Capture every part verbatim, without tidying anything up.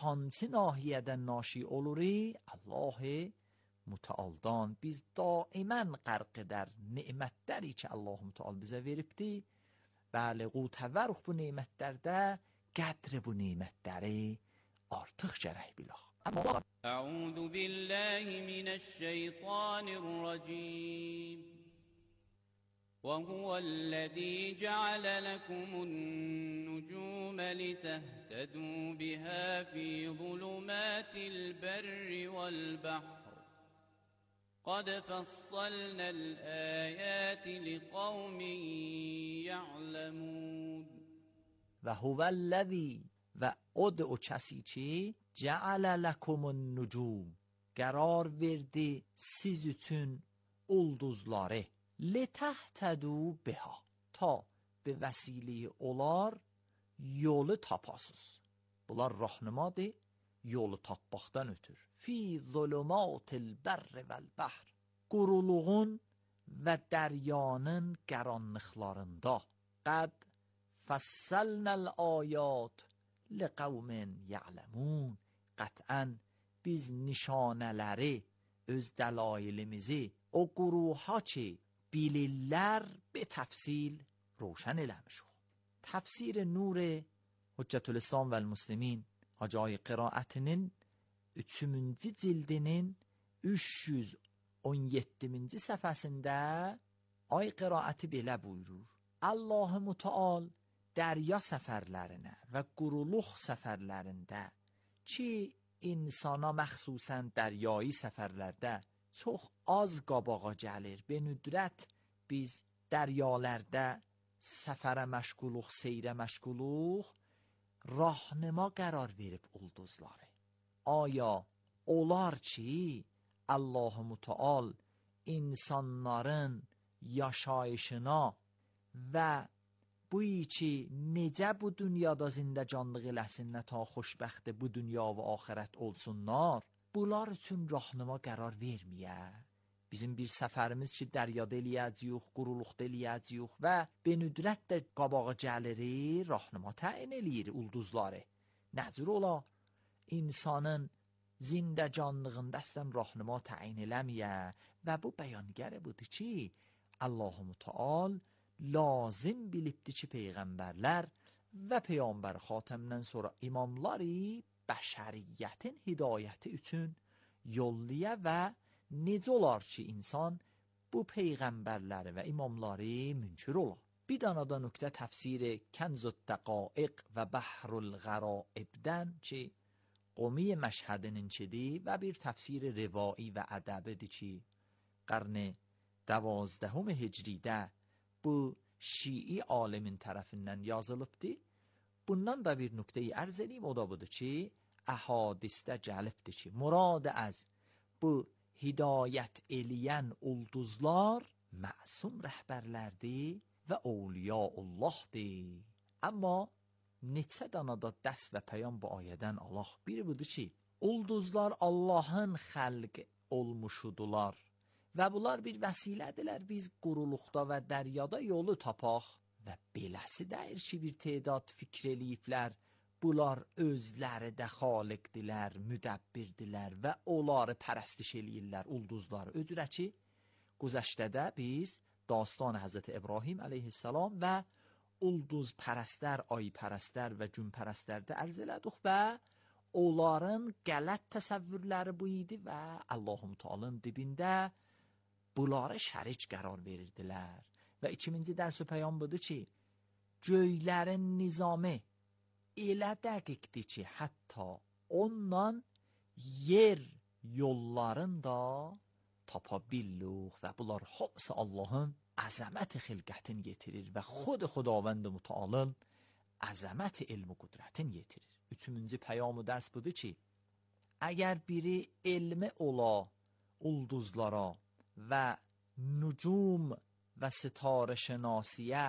hansı nahiyədən naşi olurik? Allah mütealdan. Biz daimən qərq edər nemətləri ki Allah müteal bizə veribdi. Bəli, qutəvəruq bu nemətlərdə qədri bu nemətləri artıq gərək bilək. Əuzu billahi minəşşeytanirracim. وهو الذي جعل لكم النجوم لتهتدوا بها في ظلمات البر والبحر قد فصلنا الآيات لقوم يعلمون. و هو الذی و اد او کسی چی جعل لکم النجوم قرار verdi siz üçün ulduzları لتهتدوا بها تا به vəsilə olar yolu tapasız. Bunlar rahnumadır yolu tapmaqdan ötür. Fi zulumatil berri vel bahr. Quruluğun və dəryanın qaranlıqlarında. Qad fassalnal ayat liqaumin ya'lamun. Qat'an biz nişanələri, öz dəlailimizi o quruha ki bilirlər به تفصیل روشن eləmişik. Təfsir Nur Hüccətülislam və Müslimin Hacı qiraətinin üçüncü cildinin üç yüz on yeddinci səhifəsində ay qiraəti belə buyurur. Allah-u Müteal dərya səfərlərinə və quruluq səfərlərində ki insana məxsusən dəryai səfərlərdə çox az qabağa gəlir. Be nüdrət biz dəryalərdə səfərə məşğuluq, seyrə məşğuluq, rahnıma qərar verib ulduzları. Aya olar ki Allah-u Müteal insanların yaşayışına və bu ki necə bu dünyada zindecanlıq eləsinlər ta xoşbəxti bu dünya və axirət olsunlar, bunlar üçün rahnıma qərar verməyə. Bizim bir səfərimiz ki dəryada eləyəcəyik, quruluqda eləyəcəyik və benüdrət də qabağa gəlirik, rahnıma təyin eləyir ulduzları. Nəcür ola? İnsanın zindəcanlığında əslən rahnıma təyin eləməyə və bu bəyangarı budur ki Allah-u Müteal lazım bilibdi ki peyğəmbərlər və peyğəmbər xatəmdən sonra imamları bəşəriyyətin hidayəti üçün yolluya və necə olar ki insan bu peyğəmbərləri və imamları münkir olar. Bir dana da nöqtə təfsiri Kənzut Dəqaiq və Bəhrul Qəraibdən ki Qomi Məşhədinin çidir və bir təfsiri rivai və ədəbidir ki qarn دوازدهم hicridə bu Şii alimin tərəfindən yazılıbdır. Bundan da bir nöqteyi ərz edeyim, o da budur ki əhadisdə gəlibdir ki murad az bu hidayət eləyən ulduzlar məsum rəhbərlərdir və Awliyaullahdır. Amma neçə dana da dəst və pəyam bu ayədən Allah. Biri budur ki ulduzlar Allahın xəlq olmuşudular və bunlar bir vəsilədirlər biz quruluqda və dəryada yolu tapaq və beləsi dəyir ki bir tədad fikr eləyiblər bunlar özləri də xaliqdilər, müdəbbirdirlər və onları pərəstiş eləyirlər ulduzlar. Öcürə ki güzəştədə biz dastan Həzrət İbrahim əleyhissalam və ulduz pərəstər, ay pərəstər və gün pərəstərdə ərz elədik və onların qələt təsəvvürləri bu idi və Allah-u Mütealın dibində bunları şərik qərar verirdilər. Və ikinci dərs və pəyam budur ki göylərin nizamı elə dəqiqdir ki hətta ondan yer yollarını da tapa billuq və bunlar hamısı Allahın əzəməti xilqətin yetirir və xud Xudavənd Mütealın əzəməti ilmi qudrətin yetirir. Üçüncü pəyamı dərs budur ki əgər biri elmi ola ulduzlara və nücum və sitarə şənasiyə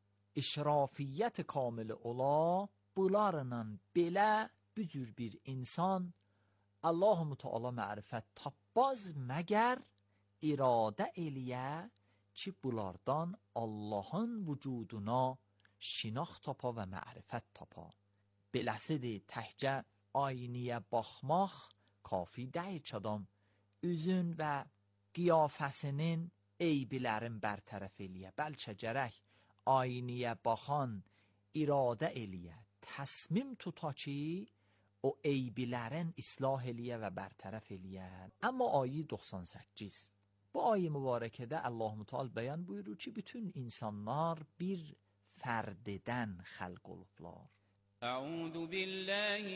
işrafiyyət kamili ola bunlarla belə bücür bir insan Allah-u Müteala mərifət tapmaz məgər iradə eləyə ki bunlardan Allahın vücuduna şinax tapa və mərifət tapa. Beləsidir təhcə aynaya baxmaq kafi deyil çadam. Üzün və qiyafəsinin eybilərin bərtərəf eləyə. Bəlkə gərək aynaya baxan iradə eləyə. Təsmim tuta ki, o eybilərin islah eləyə və bərtərəf eləyə. Amma ayə doxsan səkkiz. Bu ayə mübarəkədə Allah Müteal bəyan buyurur ki, bütün insanlar bir fərddən xəlq olublar. Əuzu billahi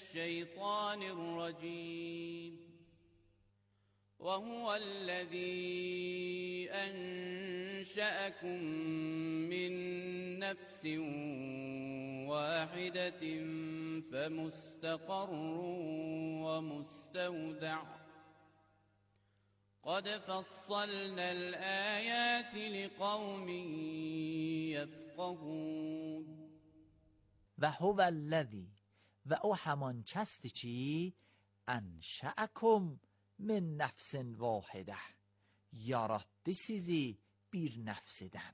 minəşşeytanirracim. وهو الذي أنشأكم من نفس واحدة فمستقر ومستودع قد فصلنا الآيات لقوم يفقهون. و هو الذی و او همان کسی که انشأکم من نفس واحده یarattı sizi bir nəfsdən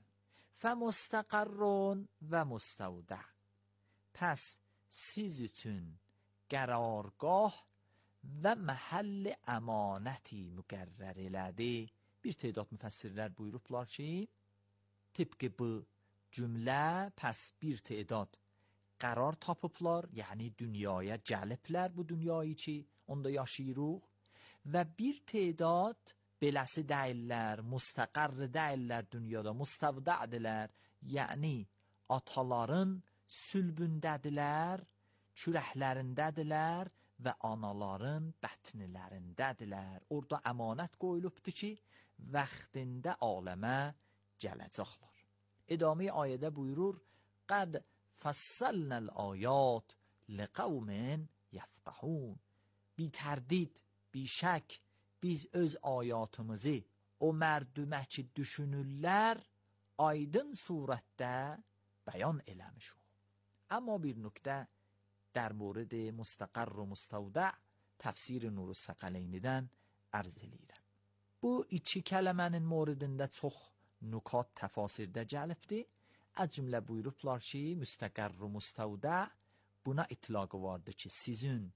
فمستقرون و مستودع pəs siz üçün qərargah və məhəlli əmanəti müqərrər elədi. Bir tədad müfəssirlər buyurublar ki, tıpkı bu cümlə pəs bir tədad qərar tapıblar, yəni dünyaya gəliblər bu dünyayı ki, onda yaşayırıq. Və bir tədad beləsi deyirlər, müstəqarr deyirlər dünyada, müstəvdədirlər, yəni ataların sülbündədirlər, kürəklərindədirlər və anaların bətnilərindədirlər. Orada əmanət qoyulubdur ki, vaxtində aləmə gələcəklər. İdamə ayədə buyurur, قد فصلنا الآیات لقوم یفقهون. بی تردید بی şək biz öz ayatımızı o mərdümə ki düşünürlər aydın surətdə bəyan eləmişik. Amma bir nöqtə در مورد مستقر و مستودع təfsir Nur Səqəleynidən ərz eləyirəm. Bu iki kələmənin moridində çox nükat təfasirdə gəlibdir. Az cümlə buyurublar ki, müstəqər و مستودع buna itlaqı vardır ki, sizin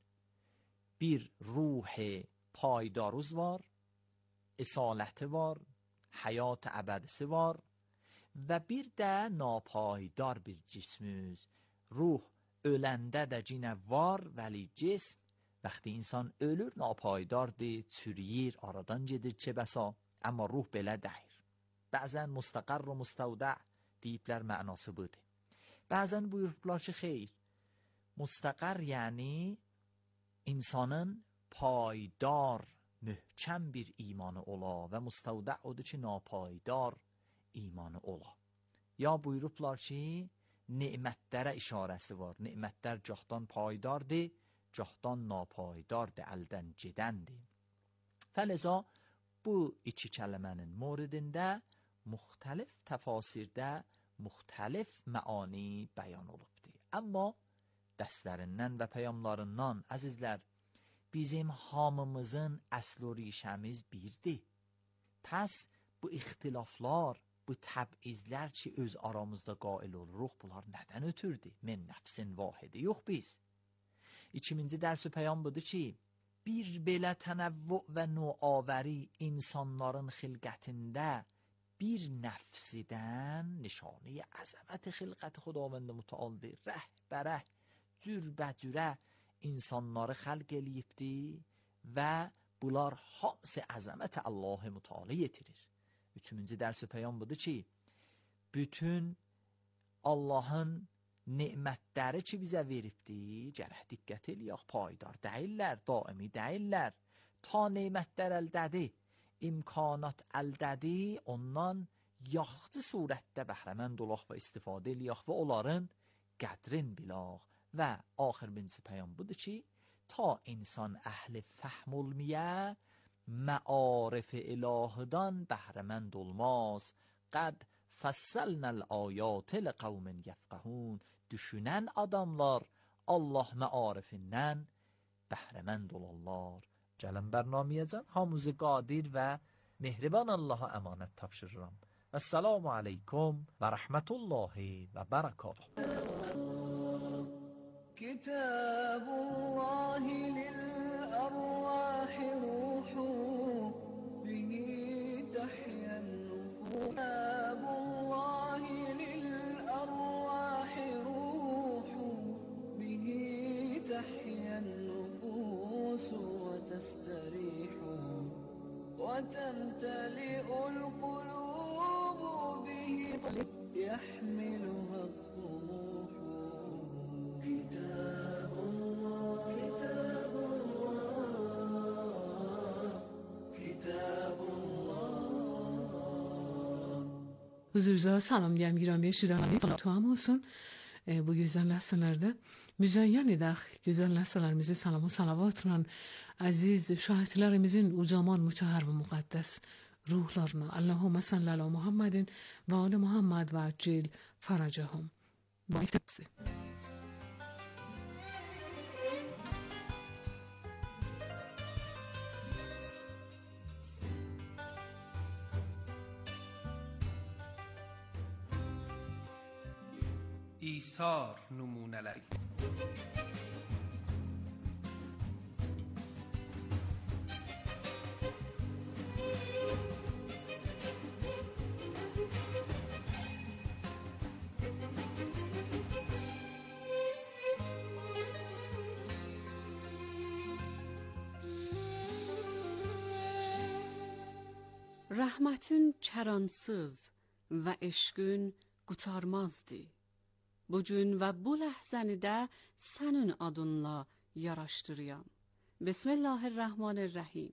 bir ruh paydarız var, esaləti var, həyat əbədisi var və bir də napaydar bir cismüz. Ruh öləndə də cinə var, vəli cism vəxti insan ölür, napaydardır, çürüyür, aradan gedir çə bəsa, amma ruh belə deyir. Bəzən müstəqər و مستودع deyiblər mənası budur. Bəzən buyurublar ki, xeyr, müstəqər yəni insanın paydar, möhkəm bir imanı ola və müstəvdə odur ki, napaydar imanı ola. Ya buyurublar ki, nemətlərə işarəsi var. Nemətlər gahdan paydardır, gahdan napaydardır, əldən gedəndir. Fələza bu iki kələmənin moridində müxtəlif təfasirdə müxtəlif məani bəyan olubdur. Amma dəstlərindən və peyamlarından, əzizlər, bizim hamımızın əsl و ریشəmiz birdir. Pəs bu ixtilaflar, bu təbizlər ki, öz aramızda qail oluruq, bunlar nədən ötürdü? Min nəfsin vahidi yox biz. İkinci dərs-i peyam budur ki, bir belə tənəvvü və nuavəri insanların xilqətində bir nəfsidən nişanə əzəmət xilqət xudavənd mütəaldır. Rəhbərə, cürbəcürə insanları xəlq eləyibdi və bunlar hamısı əzəmət Allah-u Müteala yetirir. Üçüncü dərs-i peyam budur ki, bütün Allahın nemətləri ki bizə veribdi, gərək diqqət eləyək, paydar deyirlər, daimi deyirlər. Ta nemətlər əldədir, imkanat əldədir, ondan yaxçı surətdə bəhrəmənd olaq və istifadə eləyək və onların qədrin bilaq. Və axir birincisi peyam budur ki, ta insan əhli fəhm olmaya, məarif ilahıdan bəhrəmənd olmaz. Qəd fəssəlnəl ayatı liqavmin yəfqəhun. Düşünən adamlar Allah məarifindən bəhrəmənd olarlar. Gəlin bərnamiyəcən hamımızı qadir və mehriban Allaha əmanət tapşırıram. Əssalamu aleykum və rəhmətullahi və bərəkatuhu. كتاب الله للأرواح روح به تحيا النفوس كتاب الله للأرواح روح به تحيا النفوس وتستريح وتمتلئ القلوب به يحملها الطموح كتاب الله كتاب الله كتاب الله. Huzurunuzda salam diyelim giren şiirlerle tanıtım olsun. E, bu güzel nesnelerde müzeyyen edək güzel nesnelerimizi salam ve salavatla aziz şahitlerimizin ucaman müteher ve mukaddes ruhlarına Allahümme salli ala Muhammedin ve ala Muhammed ve accil faracahum. Ba iftisi. İsar numuneleri. Rəhmətin çəransız və eşqün qutarmazdı. Bu gün və bu ləhzəni də sənin adınla yaraşdırıyam. Bismillahirrahmanirrahim.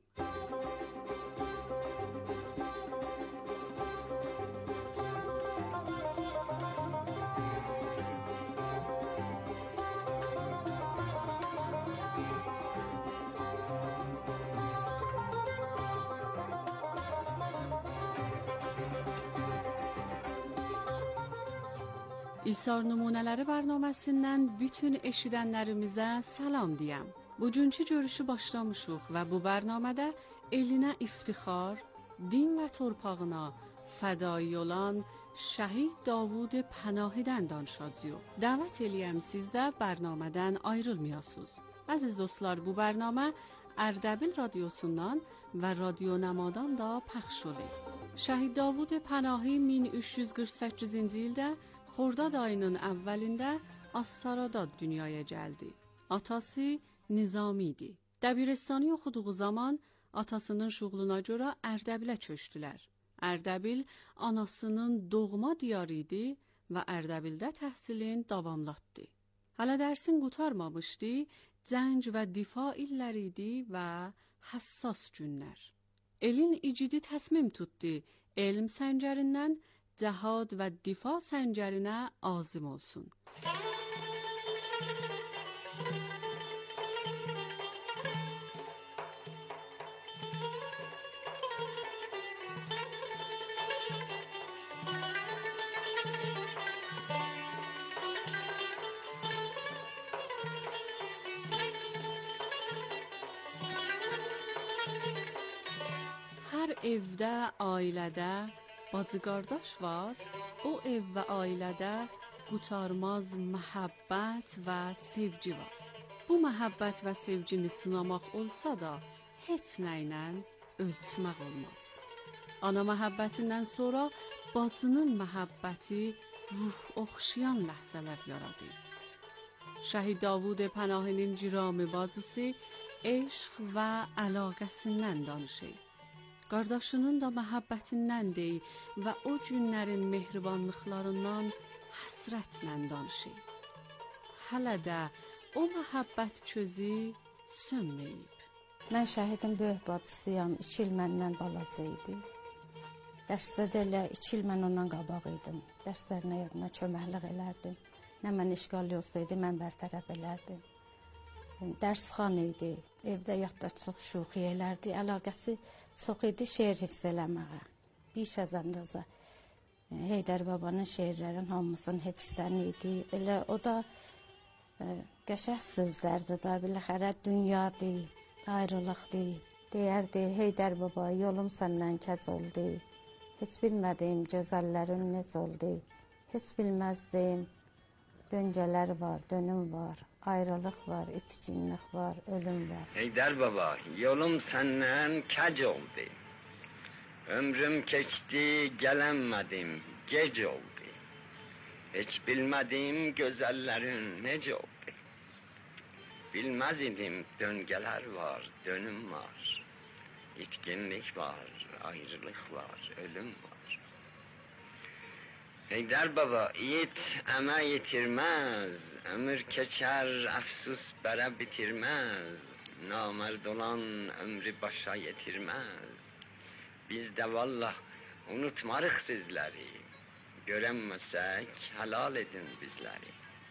İsar nümunələri bərnaməsindən bütün eşidənlərimizə salam deyəm. Bugünkü görüşü başlamışıq və bu bərnamədə elinə iftixar, din və torpağına fədai olan şəhid Davud Pənahidən danışacağıq. Dəvət eləyəm siz də bərnamədən ayrılmayasınız. Əziz dostlar, bu bərnamə Ərdəbil radiosundan və Radio Nəmadan da pəxş olur. Şəhid Davud Pənahi min üç yüz qırx səkkizinci ildə Xordad ayının əvvəlində Astarada dünyaya gəldi. Atası Nizami idi. Dəbiristani oxuduğu zaman atasının şuğluna görə Ərdəbilə köçdülər. Ərdəbil anasının doğma diyarı idi və Ərdəbildə təhsilin davamlatdı. Hələ dərsin qutarmamışdı, cəng və difa illəri idi və həssas günlər. Elin icidi təsmim tutdu, elm səncərindən cəhad və difa səncərinə azim olsun. Hər evdə, ailədə bacı qardaş var, o ev və ailədə qutarmaz məhəbbət və sevgi var. Bu məhəbbət və sevgini sınamaq olsa da, heç nə ilə ölçmək olmaz. Ana məhəbbətindən sonra bacının məhəbbəti ruh oxşayan ləhzələr yaradır. Şəhid Davud Pənahinin cirami bacısı eşq və əlaqəsindən danışır. Qardaşının da məhəbbətindəndir və o günlərin mehribanlıqlarından həsrətlə danışır. Hələ də o məhəbbət közü sönməyib. Mən şəhidin böyük bacısıyam, iki il məndən balaca idi. Dərsdə də elə iki il mən ondan qabaq idim. Dərslərinə yadına köməklik elərdim. Nə mən işgal olsaydı, mən bərtərəf elərdim. Dərsxan idi, evdə yadda çox şuxi elərdi, əlaqəsi çox idi şeir hifz eləməyə. Bir şəzəndaza Heydər babanın şeirlərin hamısının hifzdən idi. Elə o da e, qəşəng sözlərdi da, biləxərə dünyadır, ayrılıqdır. Deyərdi, Heydər baba, yolum səndən kəz oldu. Heç bilmədim gözəllərin necə oldu. Heç bilməzdim, döngələr var, dönüm var, Ayrılıq var, itkinlik var, ölüm var. Heydər baba, yolum səndən kəc oldu. Ömrüm keçdi, gələnmədim, gec oldu. Heç bilmədim gözəllərin necə oldu. Bilməz idim döngələr var, dönüm var. İtkinlik var, ayrılıq var, ölüm var. Heydər baba, yiğit əmək yetirməz, ömür keçər, əfsus bərə bitirməz. Namərd olan ömrü başa yetirməz. Biz də vallah unutmarıq sizləri. Görənməsək, helal edin bizləri.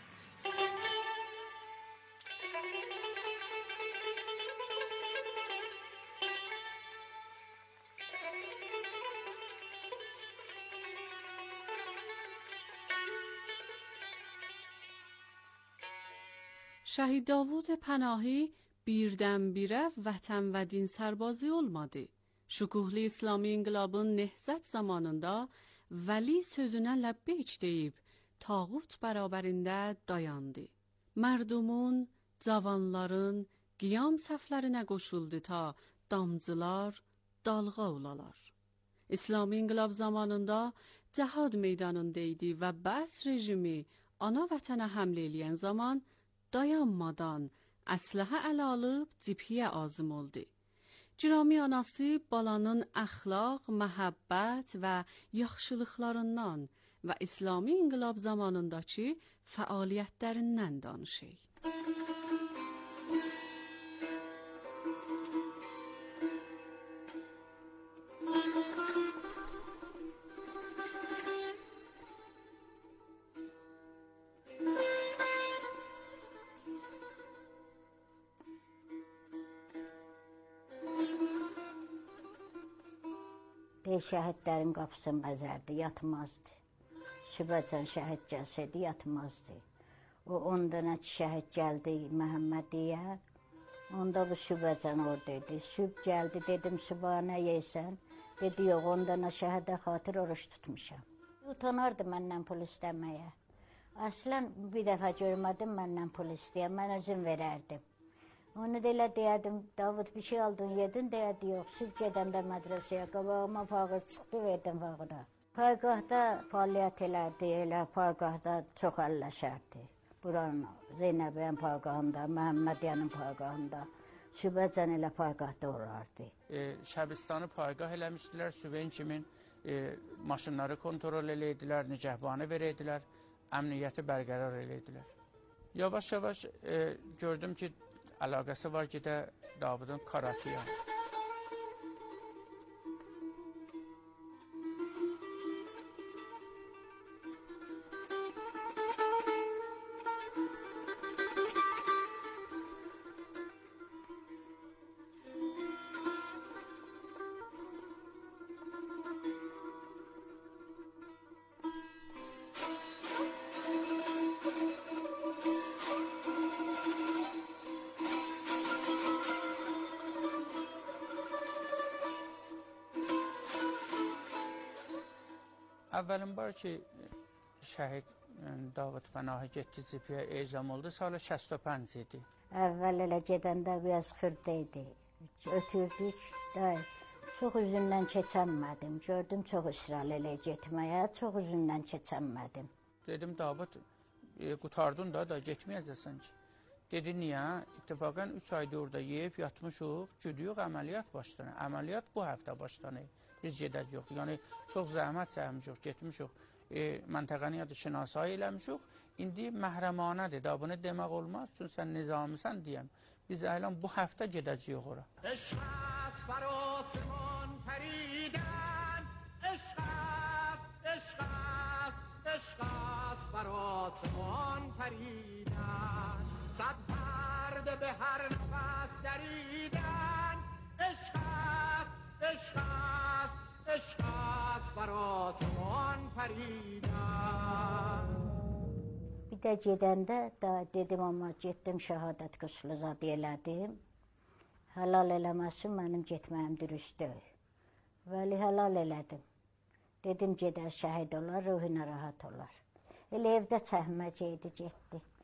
Şəhid Davud Pənahی birdən-birə vətən və din sərbazı olmadı. Şükuhlu İslami inqilabın nehzət zamanında Vəli sözünə ləbbeyk deyib, tağut bərabərində dayandı. Mərdumun, cavanların qiyam səflərinə qoşuldu ta damcılar, dalğa olalar. İslami inqilab zamanında cəhad meydanında idi və bəs rejimi ana vətənə həmlə eləyən zaman dayanmadan əsləhə əl alıb cibhiyə azım oldu. Cirami anası balanın əxlaq, məhəbbət və yaxşılıqlarından və İslami inqilab zamanındakı fəaliyyətlərindən danışır. Şəhidlərin qapısı məzərdi, yatmazdı. Sübhəcən şəhid gəlsəydi, yatmazdı. O on dənə şəhid gəldi Məhəmmədiyə, onda bu sübhəcən oradaydı. Sübh gəldi, dedim, sübha nə yeysən? Dedi, yox, on dənə şəhidə xatir oruç tutmuşam. Utanardı məndən pul istəməyə. Əslən, bir dəfə görmədim məndən pul istəyən, mən özüm verərdim. Onu da elə deyərdim, Davud bir şey aldın, yedin, deyərdi, yox, sübh gedəndə mədrəsəyə, qabağıma fağır çıxdı, verdim fağıra. Paygahda fəaliyyət elərdi, elə paygahda çox əlləşərdi. Buranın Zeynəbəyin paygahında, Məhəmmədiyyənin paygahında, sübhəcən elə paygahda olardı. E, Şəbistanı paygah eləmişdilər, sübhəyin kimin e, maşınları kontrol eləydilər, nicəhbanı verəydilər, əmniyyəti bərqərar eləydilər. Yavaş-yavaş e, gördüm ki, əlaqəsi var ki də Davudun Karakiya. Əvvəlin var ki, şəhid Davud Pənahı getdi cibhiyə ezam oldu, salı şəst pənc idi. Əvvəl elə gedəndə biraz xırda idi. Ötürdük, day, çox üzündən keçənmədim. Gördüm, çox ısrar elə getməyə, çox üzündən keçənmədim. Dedim, Davud, e, qutardın da, da getməyəcəsən ki. Dedi, niyə? İttifaqən üç ayda orada yeyib yatmışıq, güdüyük əməliyyat başlanır. Əməliyyat bu həftə başlanır. Biz gedəcəyik. Yəni, çox zəhmət çəkmişik, getmişik. E, məntəqəni yadı şinasayı eləmişik. İndi məhrəmanədir, da bunu demək olmaz. Çünki sən nizamisən deyəm. Biz əylan bu həftə gedəcəyik ora. Eşqəs barosman pəridən, eşqəs, eşqəs, eşqəs barosman pəridən, sad pərdə be hər nəfəs dəridən, eşqəs, eşqəs, eşqəs barosman pəridən. Bir də gedəndə da dedim, amma getdim şəhadət qüslu zadı elədim. Halal eləməsin, mənim getməyim dürüst deyil. Vəli halal elədim. Dedim, gedər şəhid olar, ruhuna rahat olar. Elə evdə çəhməcə idi, getdi.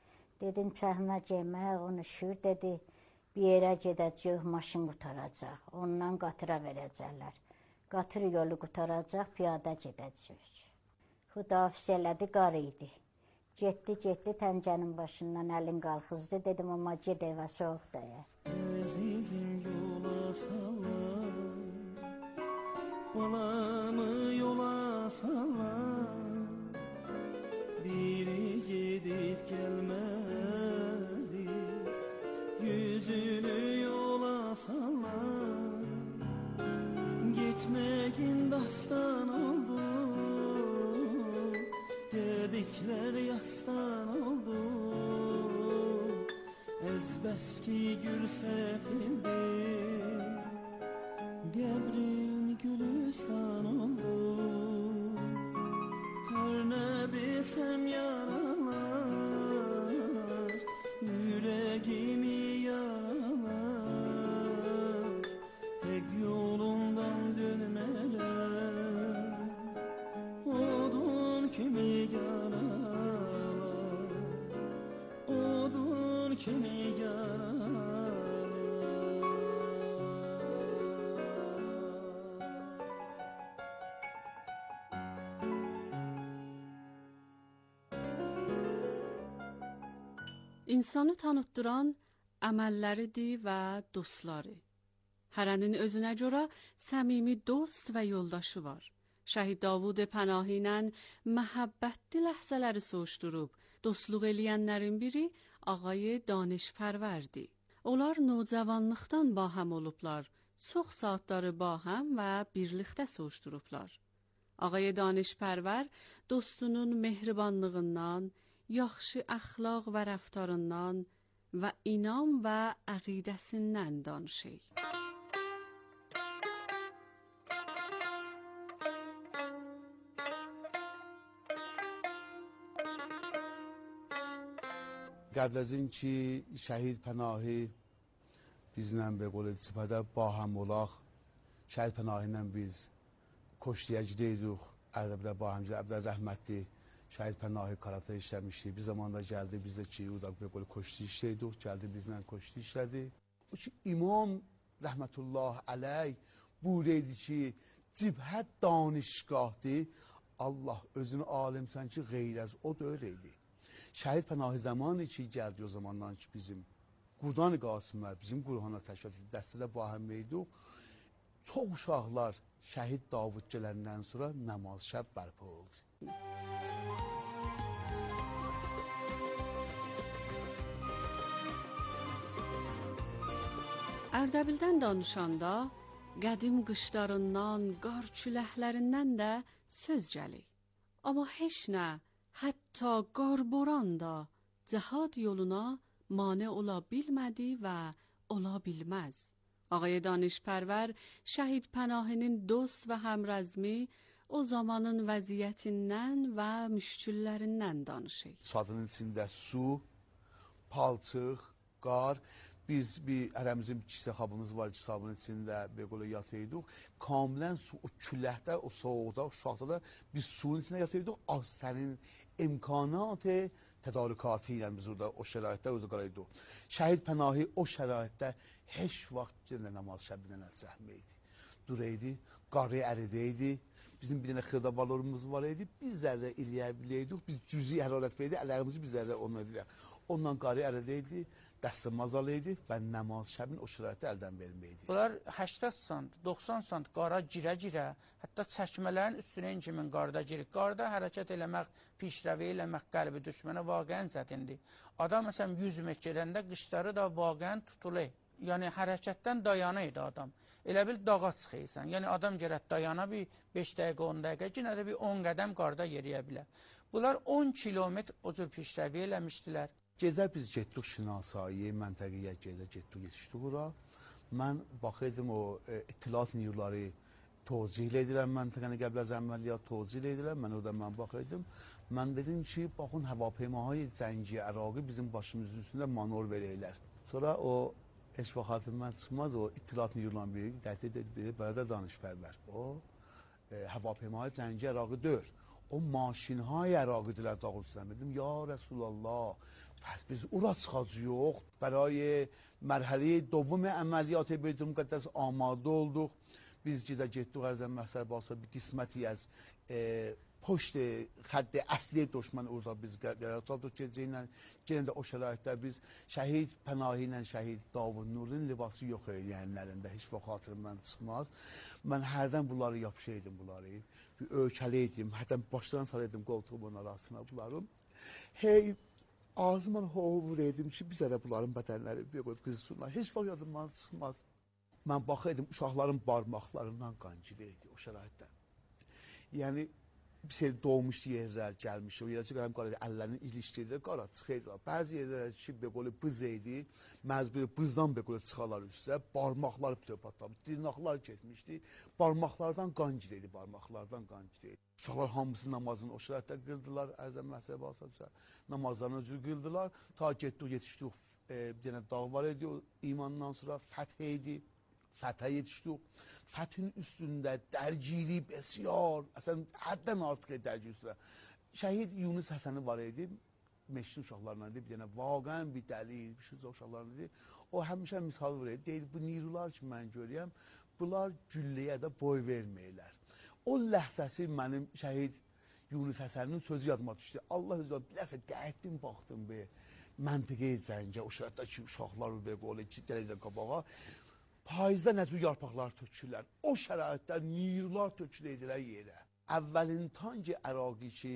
Dedim çəkmə yemək, onu şür dedi. Bir yerə gedəcək, maşın qutaracaq. Ondan qatıra verəcəklər. Qatır yolu qutaracaq, piyada gedəcək. Xudahafiz elədi, qar idi. Getdi, getdi, təncənin başından əlin qalxızdı. Dedim, amma ged evə soğuq dəyər. Əzizim yola salar, balamı yola salar. Biri gedib gəlmədi, yüzünü yola salar. Getməyin dastan oldu, dediklər yastan oldu. Əzbəs ki gül səpildi, qəbrin gülistan oldu. Hər nə desəm yaralar, ürəyimi yaralar. Həq yolundan dönmələr, odun kimi yaralar, odun kimi yaralar. İnsanı tanıtdıran əməlləridir və dostları. Hərənin özünə görə səmimi dost və yoldaşı var. Şəhid Davud Pənahi ilə məhəbbətli ləhzələri soğuşdurub, dostluq eləyənlərin biri ağay Danışpərvərdir. Onlar nocəvanlıqdan bahəm olublar, çox saatları bahəm və birlikdə soğuşdurublar. Ağay Danışpərvər dostunun mehribanlığından, yaxşı əxlaq və rəftarından və inam və əqidəsindən danışır. قبل از این که شهید پناهی bizlə به قول سپاده با هم ملاق شهید پناهی ilə biz Koştiyəcdəydik. Ərəbdə با همجا Əbdəl rəhmətli şəhid Pənahi karata işləmişdik. Bir zamanda gəldi biz də ki, o da be qol Koşti işləydik. Gəldi bizlə Koşti işlədi. O ki İmam rəhmətullah əleyh buyurdu ki, cibhət danışgahdır. Allah özünü alimsən ki, qeyr az o da öyleydi. Şəhid Pənahi zamanı ki gəldi o zamandan ki bizim Qurdan-ı Qasımlar bizim Qur'ana təşkil dəstədə bahəməydik. Çox uşaqlar şəhid Davud gələndən sonra namaz şəb bərpa oldu. Ərdəbildən danışanda qədim qışlarından, qar küləklərindən də söz gəlir. Amma heç nə, hətta qar boran da cihad yoluna mane ola bilmədi və ola bilməz. Ağay Danışpərvər şəhid Pənahinin dost və həmrəzmi o zamanın vəziyyətindən və müşküllərindən danışır. Çadının içində su, palçıq, qar. Biz bir ərəmizin bir kisə xabımız var ki, sabının içində bir qola yatıyorduk. Kamilən su, o küləkdə, o soğuqda, o şuaqda da biz suyun içində yatıyorduk. Aztərin imkanatı, tədarükatı ilə biz orada o şəraitdə özü qalaydık. Şəhid Pənahi o şəraitdə heç vaxt cəndə namaz şəbindən əl çəkməydi. Duraydı, qarı əridəydi. Bizim bir dənə xırdabalorumuz var idi. Bir zərrə eləyə biləydik. Biz cüzi hərarət verdik, əllərimizi bir zərrə onunla edilək. Ondan qarı əridəydi, dəstəm azalıydı və namaz şəbin o şəraitdə əldən verməydi. Bunlar həştad sant, doxsan sant qara girə-girə, hətta çəkmələrin üstünə incimin qarda girir. Qarda hərəkət eləmək, pişrəvi eləmək qəlbi düşmənə vaqəən çətindir. Adam məsələn yüz metr gedəndə qışları da vaqəən tutulur. Yəni hərəkətdən dayanıydı adam. Elə bil dağa çıxıysan. Yəni adam gərək dayana bir beş dəqiqə, on dəqiqə, yenə də bir on qədəm qarda yeriyə bilər. Bunlar on kilometr o cür pişrəvi eləmişdilər. Gecə biz getdik şinasایی məntəqəyə gecə getdik yetişdik ora. Mən baxırdım o e, ittilat niyuları tozcih edirəm məntəqəni qəbl az əməliyyat tozcih edirəm. Mən orada mən baxırdım. Mən dedim ki, baxın həvapeymahay cəngi Əraqı bizim başımızın üstündə manor verəylər. Sonra o heç vaxt xatırımdan çıxmaz o ittilat niyularının biri qəti dedi, bərədə Danışpərvər. O e, həvapeymahay cəngi Əraqı deyir. O o maşin های عراقی دلار داغستان بدیم یا رسول الله پس biz ura çıxacağıq برای مرحله دوم عملیات بیت المقدس آماده olduk. Biz gecə getdik Ərzəm Məhsər Basa bir qisməti az e, پشت خط اصلی دشمن orada biz qərar tutduq gecəylə. Yenə də o şəraitdə biz şəhid Pənahi ilə şəhid Davud Nurun libası yox idi yəni heç vaxt xatirimdən çıxmaz. Mən hərdən bunları yapışaydım bunları. Bir ölkələydim, hətta başdan saraydım qoltuğumun arasına bunları. Hey ağzımdan hovur edim ki, biz elə bunların bədənləri bir qoyub qızsınlar. Heç vaxt yadımdan çıxmaz. Mən baxaydım uşaqların barmaqlarından qan girəydi o şəraitdə. Yəni bir şey doğmuş yerler gelmiş. O yerler kadar qara əllərinin ilişdirdi, qara çıxıydı. Bəzi yerlər ki, belə bız idi, məcburi bızdan belə çıxalar üstə, barmaqlar bütün patlamış, dırnaqlar getmişdi. Barmaqlardan qan girəydi, barmaqlardan qan girəydi. Uşaqlar hamısı namazını o şəraitdə qıldılar, Ərzəm Məhsər Basa namazlarını özü qıldılar. Ta getdik, yetişdik, e, bir dənə dağ var idi, o imandan sonra fəth idi. Fətə yetişdik. Fəthin üstündə dərgiri besiyor, əsən həddən artıq dərgiri üstündə. Şəhid Yunus Həsəni var idi, meşrin uşaqlarından idi, bir dənə vaqən bir dəlil, bir şüzə uşaqlarından idi. O həmişə misal verir, deyil, bu nirular ki mən görəyəm, bunlar gülləyə də boy verməyirlər. O ləhsəsi mənim şəhid Yunus Həsənin sözü yadıma düşdü. Allah özü biləsə qəhətdim, baxdım be, məntiqə cəngə, o şəhətdəki uşaqlar be, qolə, ciddilə qabağa. Payızda nəzü yarpaqlar tökürlər. O şəraitdə nirlar tökülədilər yerə. Əvvəlin tanki Əraqi ki,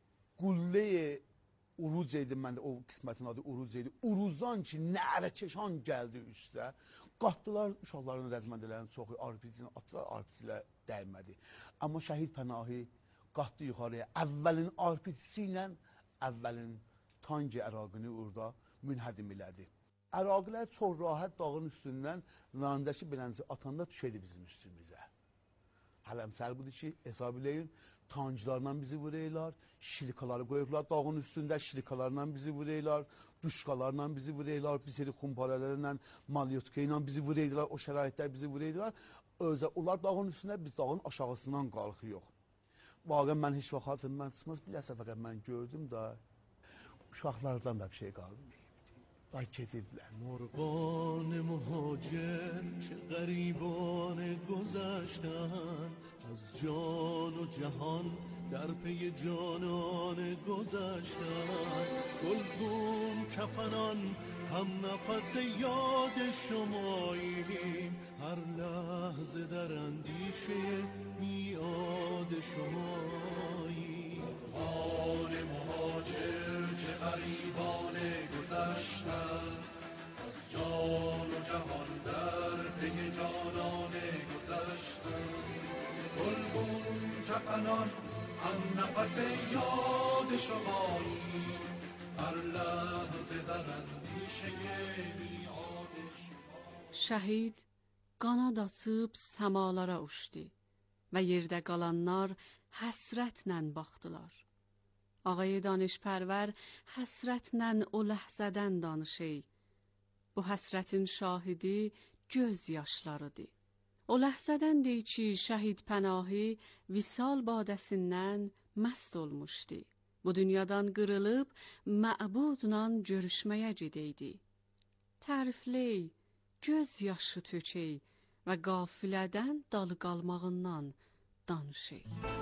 qullə-i Uruc idi, məndə o qismətin adı Uruc idi. Uruzdan ki, nərəkeşan gəldi üstə. Qatdılar uşaqların rəzməndələrin çoxu, arpicini atdılar, arpicilə dəymədi. Amma şəhid Pənahi qatdı yuxarıya. Əvvəlin arpicisi ilə əvvəlin tanki Əraqini orada münhədim elədi. Əraqilər çox rahat dağın üstündən narındakı bilənci atanda düşəydi bizim üstümüzə. Hələmsəl budur ki, hesab eləyin, tanclarla bizi vuraylar, şirkaları qoyublar dağın üstündə, şirkalarla bizi vuraylar, duşkalarla bizi vuraylar, bir seri xumparələrlə, malyotka ilə bizi vuraydılar, o şəraitdə bizi vuraydılar. Özə, onlar dağın üstündə, biz dağın aşağısından qalxıyıq. Vaqən mən heç vaxt hatırımdan çıxmaz, bir səfərə mən gördüm da, uşaqlardan da bir şey qalmıyor. مرغان مهاجر چه غریبان گذشتن از جان و جهان در پی جانان گذشتن گلگون کفنان هم نفس یاد شماییم هر لحظه در اندیشه میاد شماییم مرغان مهاجر چه غریبان گذشتن از جان و جهان در پی جانان گذشتن گلگون کفنان هم نفس یاد شماییم هر لحظه در اندیشه میاد شماییم. Şəhid qanad açıb səmalara uçdu və yerdə qalanlar həsrətlə baxdılar. Ağay danışpərvər həsrətlə o ləhzədən danışır. Bu həsrətin şahidi göz yaşlarıdır. O ləhzədən deyir ki, şəhid Pənahi visal badəsindən məst olmuşdu. Bu dünyadan qırılıb məbudla görüşməyə gedəydi. Tərifley, göz yaşı tökey və qafilədən dalı qalmağından danışır.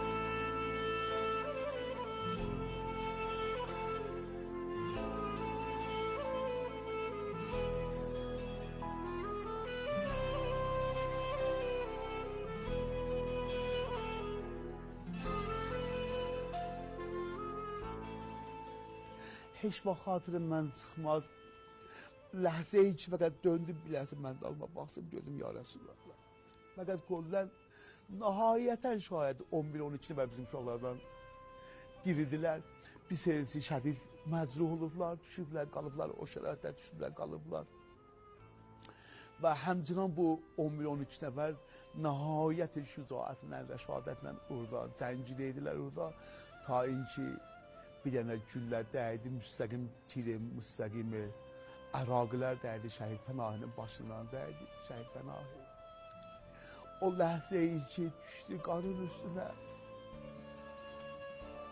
Heç vaxt xatirimdən çıxmaz. Ləhzə ki, fəqət döndüm biləsi mən dalma baxdım, gördüm ya Rəsulullah. Fəqət qoldan nəhayətən şayət on bir on iki nəfər bizim uşaqlardan diridilər. Bir serisi şədid məcruh olublar, düşüblər, qalıblar, o şəraitdə düşüblər, qalıblar. Və həmçinin bu on bir on iki nəfər nəhayət şücaətlə, rəşadətlə orada cəngidəydilər orada. Ta inki bir dənə güllər dəydi, müstəqim tiri, müstəqimi Əraqilər dəydi, şəhid Pənahinin başından dəydi, şəhid Pənahi. O ləhzəyi ki, düşdü qarın üstünə.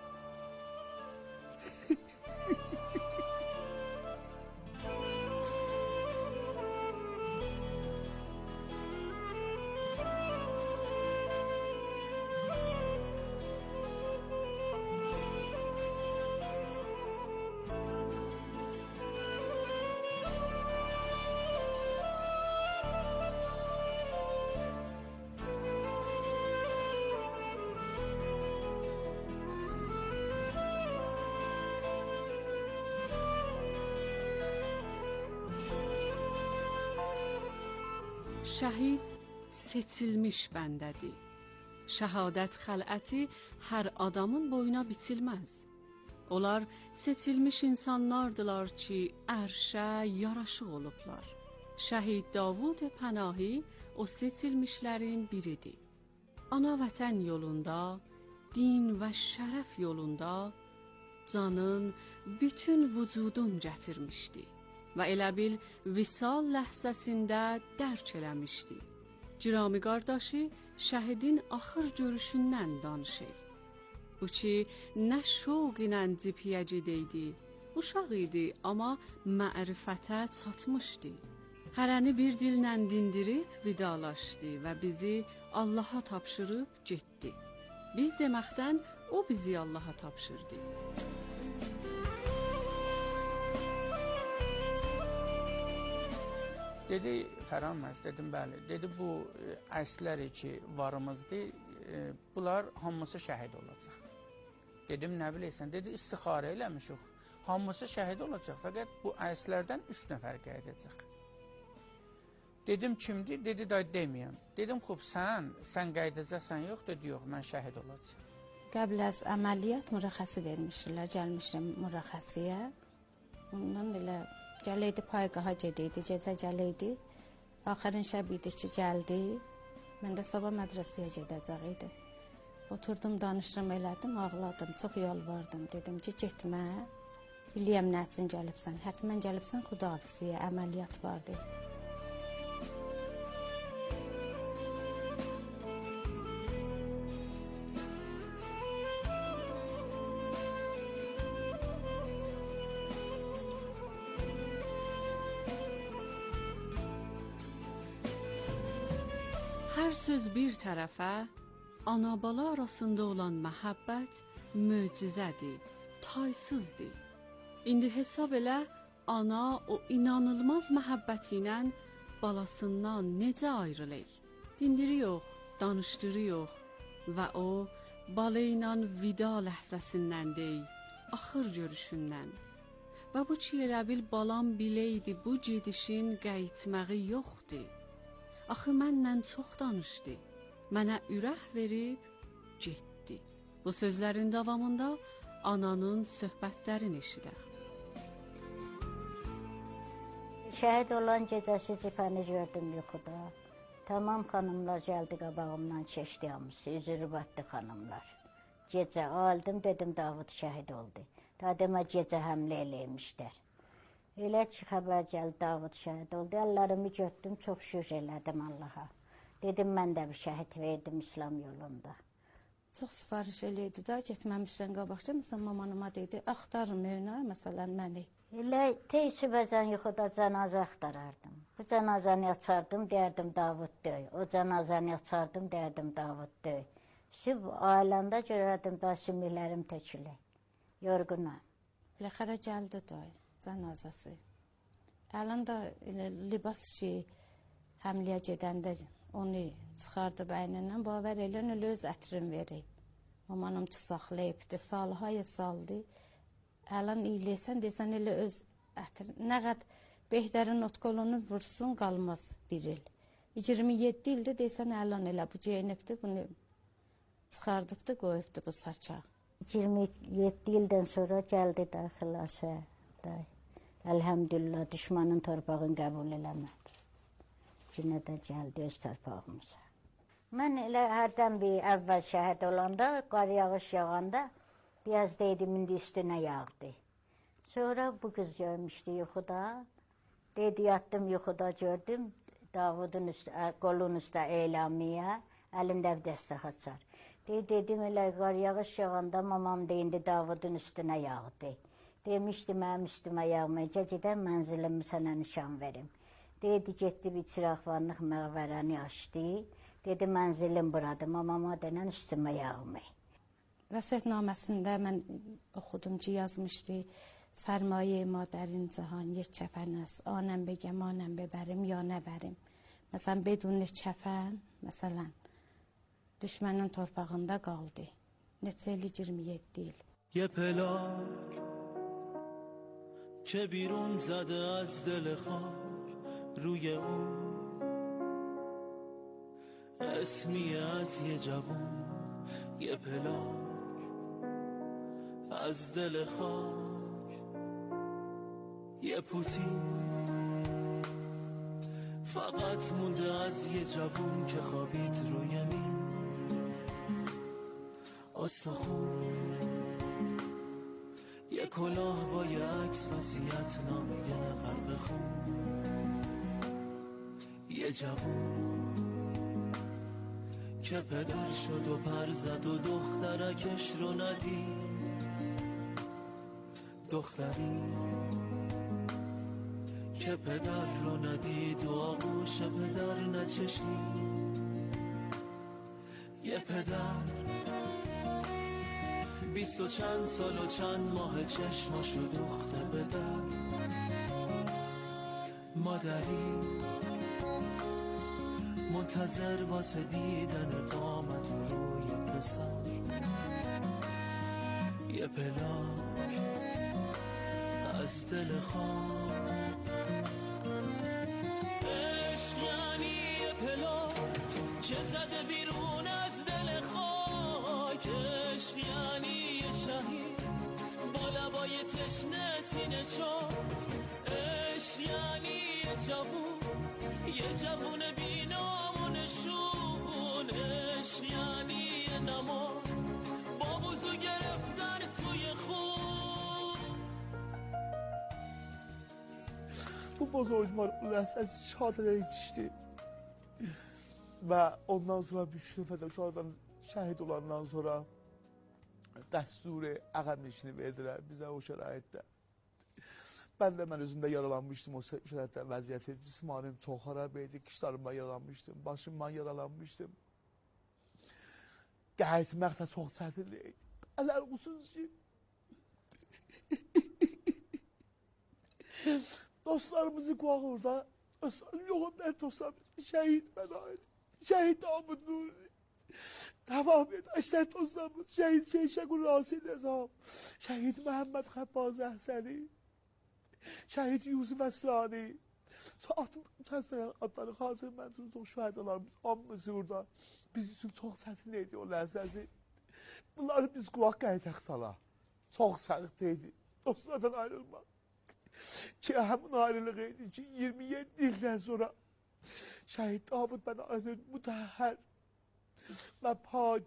Şəhid seçilmiş bəndədir. Şəhadət xələti hər adamın boyuna biçilməz. Onlar seçilmiş insanlardılar ki, ərşə yaraşıq olublar. Şəhid Davud Pənahi o seçilmişlərin biridir. Ana vətən yolunda, din və şərəf yolunda canın bütün vücudun gətirmişdi və elə bil visal ləhzəsində dərk eləmişdi. Cirami qardaşı şəhidin axır görüşündən danışır. Bu ki, nə şoq ilə cipiyəcid idi, uşaq idi, amma mərifətə çatmışdı. Hərəni bir dillə dindirib vidalaşdı və bizi Allaha tapşırıb getdi. Biz deməkdən o bizi Allaha tapşırdı. Dedi, Fərəməz, dedim, bəli. Dedi, bu əsləri ki, varımızdır, e, bunlar hamısı şəhid olacaq. Dedim, nə biləysən? Dedi, istixarə eləmişik. Hamısı şəhid olacaq, fəqət bu əslərdən üç nəfər qayıdacaq. Dedim, kimdir? Dedi, day deməyəm. Dedim, xub, sən, sən qaydacaqsan, yox? Dedi, yox, mən şəhid olacaq. Qəbl az əməliyyat mürəxəsi vermişlər, gəlmişim mürəxəsiyə. Ondan elə gələydi, payqaha gedəydi, gecə gələydi. Axırın şəb idi ki, gəldi. Mən də sabah mədrəsəyə gedəcək idim. Oturdum, danışım elədim, ağladım, çox yalvardım. Dedim ki, getmə, biliyəm nə üçün gəlibsən. Hətmən gəlibsən Xudahafizliyə, əməliyyat vardı. Hər söz bir tərəfə, ana-bala arasında olan məhəbbət möcüzədir, taysızdır. İndi hesab elə, ana o inanılmaz məhəbbəti ilə balasından necə ayrılır? Dindiri yox, danışdırı yox və o, bala ilə vida ləhzəsindən deyil, axır görüşündən. Və bu ki, elə bil balam biləydi, bu gedişin qayıtmağı yoxdur. Axı mənlə çox danışdı, mənə ürək verib getdi. Bu sözlərin davamında ananın söhbətlərini eşidək. Şəhid olan gecəsi cipəni gördüm yuxuda. Tamam xanımlar gəldi qabağımdan keçdi hamısı, üzürü batdı xanımlar. Gecə aldım, dedim Davud şəhid oldu. Ta demə gecə həmlə eləymişlər. Elə ki, xəbər gəldi, Davud şəhid oldu. Əllərimi götdüm, çox şükür elədim Allaha. Dedim, mən də bir şəhid verdim İslam yolunda. Çox sifariş eləydi da, getməmişdən qabaqca, məsələn, mamanıma dedi, axtarım önə, məsələn, məni. Elə teysi bəzən yuxuda cənazə axtarardım. Bu cənazəni açardım, deyərdim, Davud döy. O cənazəni açardım, deyərdim, Davud döy. Süb ailəndə görərdim, da sümüklərim tökülür. Yorğunam. Ləxərə gəldi doy. Cənazəsi. Ələn də elə libas ki, həmliyə gedəndə onu çıxardı bəynindən, bavər elən elə öz ətrin verib. Mamanım ki, saxlayıbdı, salihaya saldı. Ələn iyiləysən, desən elə öz ətrin. Nə qəd Behdərin otqolunu vursun, qalmaz bir il. iyirmi yeddi ildə desən, ələn elə bu geyinibdi, bunu çıxardıbdı, qoyubdu bu saça. iyirmi yeddi ildən sonra gəldi də xilası. Əlhəmdülillah, düşmanın torpağını qəbul eləmədi. Cinə də gəldi öz torpağımıza. Mən elə hərdən bir əvvəl şəhid olanda, qar yağış yağanda, biraz deydim, indi üstünə yağdı. Sonra bu qız görmüşdü yuxuda. Dedi, yatdım yuxuda gördüm, Davudun üstə, qolun üstə eylamiyə, əlində bir dəstək açar. Dedi, dedim, elə qar yağış yağanda, mamam deyindi, Davudun üstünə yağdı. Demişdi, mənim üstümə yağmayacaq, gedən mənzilimi sənə nişan verim. Dedi, getdi bir çıraqlarlıq məğvərəni açdı. Dedi, mənzilim buradır, mamama denən üstümə yağmay. Vəsiyyətnaməsində mən oxudum ki, yazmışdı, sərmayə madərin cahan, yek kəfənəs, anəm begəm, anəm bebərim, ya nəbərim. Məsələn, bedun kəfən, məsələn, düşmənin torpağında qaldı. Neçə il, iyirmi yeddi il. یه پلاک که بیرون زده از دل خاک روی اون اسمی از یه جوون، یه پلاک از دل خاک، یه پوتی فقط مونده از یه جوون که خوابید روی مین استخون، یه کلاه با یه عکس وصیت نامه غرق خون، یه جوون که پدر شد و پر زد و دخترکش رو ندید، دختری که پدر رو ندید و آغوش پدر نچشید، یه پدر بیست و چند سال و چند ماه چشماشو دوخته به در، مادری منتظر واسه دیدن قامت روی پسر، یه پلاک از دل خاک. عشق یعنی یه پلاک که زده بیرون از دل خاک، عشق یعنی یه شهید با لبای تشنه سینه چاک، عشق یعنی یه جوون، یه جوون بینامونشون، عشق یعنی یه نماز با بوزو گرفتن توی خون. Bu bozorcumar ulaşsa şahadete yetişti ve ondan sonra Büşrü fedakarlardan şehit olandan sonra dəsturi əqəb neşini verdilər bizə o şəraitdə. Ben de mən özümdə yaralanmışdım o şəraitdə, vəziyyəti, cismanim çox xarab idi, kişilərimdən yaralanmışdım, başımdan yaralanmışdım. Qayıtmaq da çox çətinlik idi. Ələr olsunuz ki, dostlarımızı qoğaq orada, yoxum mən dostlarımız, şəhid mən aile, şəhid Davud Nuri, devam et, əşlər dostlarımız, şəhid Şeyşəqul Rasil Nizam, şəhid Məhəmməd Xəbbaz Əhsəni, şəhid Yusuf Əslani, təsbirən adları xatır mənzuruz, o şəhidələrimiz, hamımız orada, biz üçün çox çətin idi o ləhzəsi. Bunları biz qulaq qayıtaq tala, çox səqiq idi, dostlardan ayrılmaq. Ki həmin ayrılıq idi ki, iyirmi yeddi ildən sonra şəhid Davud mən aydın mütəhər və pak